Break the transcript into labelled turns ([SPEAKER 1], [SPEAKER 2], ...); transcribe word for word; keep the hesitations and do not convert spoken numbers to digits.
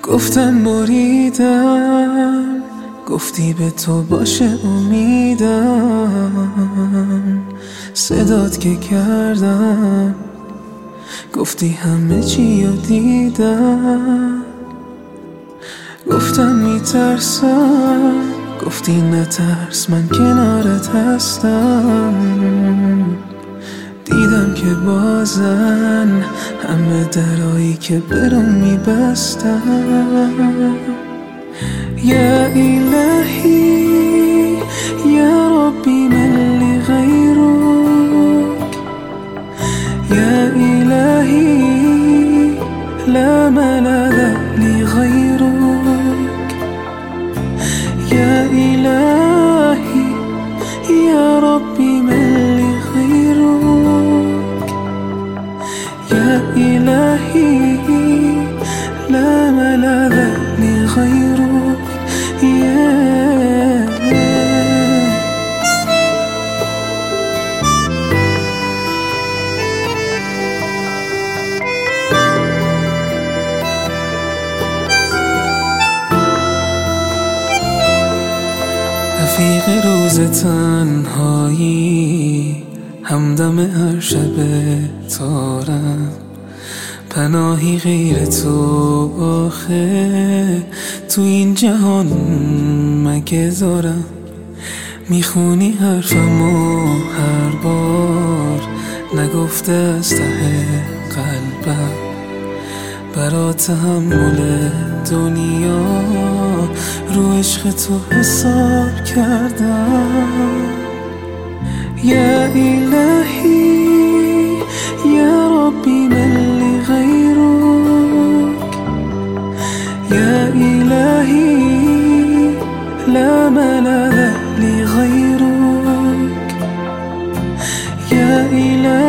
[SPEAKER 1] گفتن بریدم، گفتی به تو باشه امیدم. صدات که کردم، گفتی همه چی رو دیدم. گفتم میترسم، گفتی نترس من کنارت هستم. دیدم که بازن همه درایی که برام میبستم. یا الهی یا ربی من لی غیرک، یا الهی لا ملذ لی غیرک، یا الهی یا ربی من لی غیرک، یا الهی لا ملذ لی غیرک. رفیق روز تنهایی، همدم هر شب تارم. پناهی غیر تو آخه تو این جهان مگه دارم. میخونی حرفمو هر بار، نگفته از ته قلبم. برا تحمل دنیا رو عشق تو حساب کردم. یا الهی یا ربی من لی غیرک، یا الهی لا ملذ لی غیرک، یا الهی